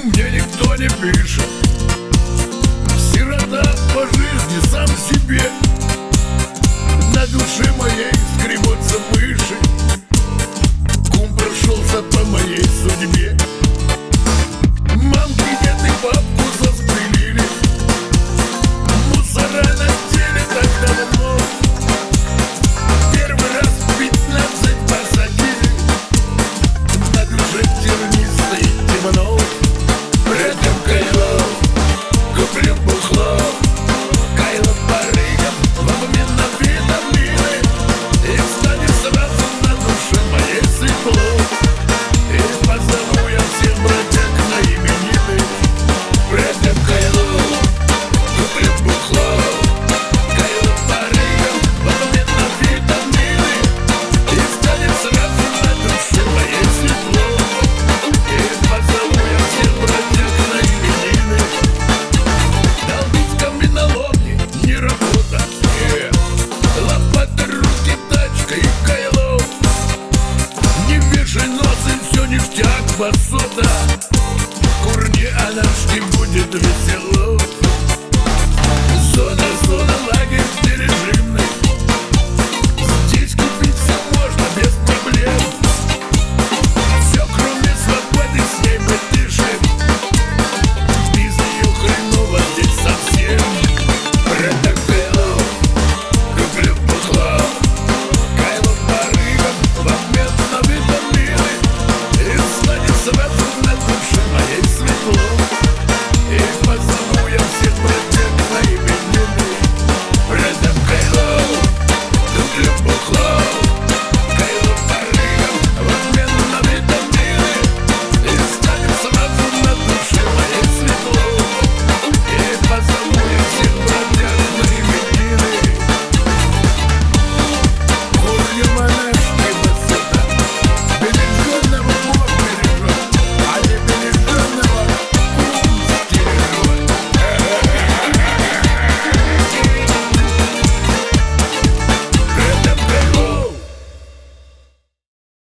мне никто не пишет. Сирота по жизни, сам себе. На душе моей скребутся мыши. Кум прошелся по моей судьбе. Мамки, дед и бабку застрелили. Мусора на теле так давно. Первый раз в 15 посадили. На душе тернисто и темно. Рядом кайло, куплю бухло. Кайло барыгам, в обмен на витамины. И станет сразу на душе моей светло. И позову я всех бродяг на именины. Рядом кайло, куплю бухло. Кайло барыгам, в обмен на витамины. И станет сразу на душе моей светло. И позову я всех бродяг на именины. Долбить каменоломни не работа. Лопата, руки, тачка и кайло. Не вешай нос, и все ништяк, басу.